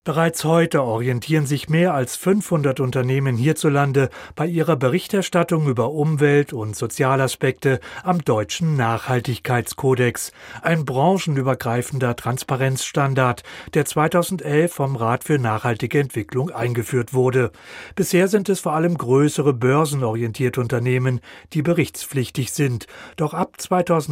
Bereits heute orientieren sich mehr als 500 Unternehmen hierzulande bei ihrer Berichterstattung über Umwelt- und Sozialaspekte am deutschen Nachhaltigkeitskodex, ein branchenübergreifender Transparenzstandard, der 2011 vom Rat für nachhaltige Entwicklung eingeführt wurde. Bisher sind es vor allem größere börsenorientierte Unternehmen, die berichtspflichtig sind. Doch ab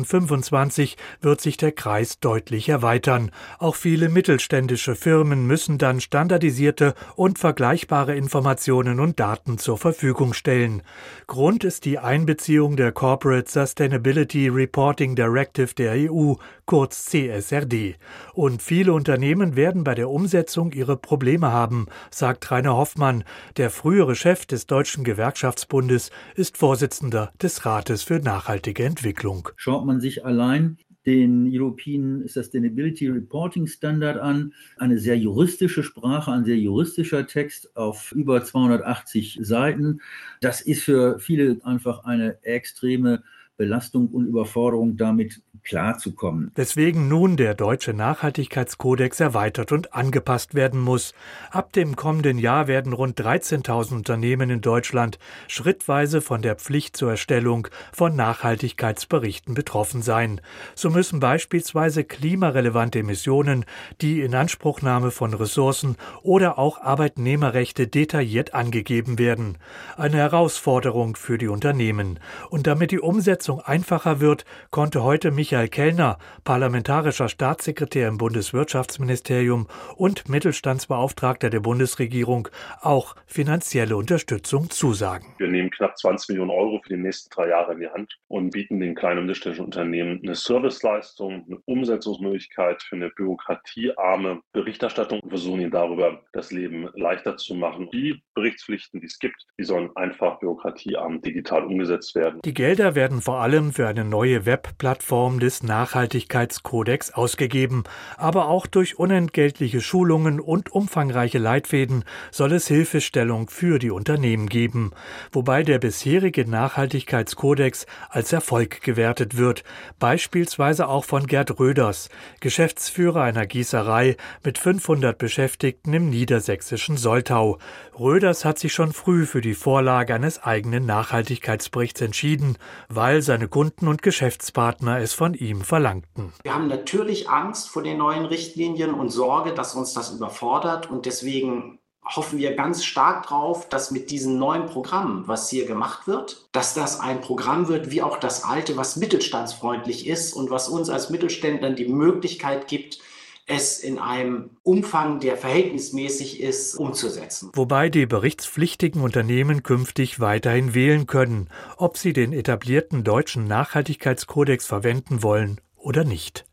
2025 wird sich der Kreis deutlich erweitern. Auch viele mittelständische Firmen müssen dann standardisierte und vergleichbare Informationen und Daten zur Verfügung stellen. Grund ist die Einbeziehung der Corporate Sustainability Reporting Directive der EU, kurz CSRD. Und viele Unternehmen werden bei der Umsetzung ihre Probleme haben, sagt Rainer Hoffmann. Der frühere Chef des Deutschen Gewerkschaftsbundes ist Vorsitzender des Rates für nachhaltige Entwicklung. Schaut man sich allein den European Sustainability Reporting Standard an, eine sehr juristische Sprache, ein sehr juristischer Text auf über 280 Seiten. Das ist für viele einfach eine extreme Belastung und Überforderung, damit klarzukommen. Weswegen nun der deutsche Nachhaltigkeitskodex erweitert und angepasst werden muss. Ab dem kommenden Jahr werden rund 13.000 Unternehmen in Deutschland schrittweise von der Pflicht zur Erstellung von Nachhaltigkeitsberichten betroffen sein. So müssen beispielsweise klimarelevante Emissionen, die Inanspruchnahme von Ressourcen oder auch Arbeitnehmerrechte detailliert angegeben werden. Eine Herausforderung für die Unternehmen. Und damit die Umsetzung einfacher wird, konnte heute Michael Kellner, parlamentarischer Staatssekretär im Bundeswirtschaftsministerium und Mittelstandsbeauftragter der Bundesregierung, auch finanzielle Unterstützung zusagen. Wir nehmen knapp 20 Millionen Euro für die nächsten 3 Jahre in die Hand und bieten den kleinen und mittelständischen Unternehmen eine Serviceleistung, eine Umsetzungsmöglichkeit für eine bürokratiearme Berichterstattung und versuchen ihnen darüber das Leben leichter zu machen. Die Berichtspflichten, die es gibt, die sollen einfach bürokratiearm digital umgesetzt werden. Die Gelder werden vor allem für eine neue Webplattform des Nachhaltigkeitskodex ausgegeben, aber auch durch unentgeltliche Schulungen und umfangreiche Leitfäden soll es Hilfestellung für die Unternehmen geben, wobei der bisherige Nachhaltigkeitskodex als Erfolg gewertet wird, beispielsweise auch von Gerd Röders, Geschäftsführer einer Gießerei mit 500 Beschäftigten im niedersächsischen Soltau. Röders hat sich schon früh für die Vorlage eines eigenen Nachhaltigkeitsberichts entschieden, weil seine Kunden und Geschäftspartner es von ihm verlangten. Wir haben natürlich Angst vor den neuen Richtlinien und Sorge, dass uns das überfordert, und deswegen hoffen wir ganz stark drauf, dass mit diesem neuen Programm, was hier gemacht wird, dass das ein Programm wird wie auch das alte, was mittelstandsfreundlich ist und was uns als Mittelständlern die Möglichkeit gibt, es in einem Umfang, der verhältnismäßig ist, umzusetzen. Wobei die berichtspflichtigen Unternehmen künftig weiterhin wählen können, ob sie den etablierten deutschen Nachhaltigkeitskodex verwenden wollen oder nicht.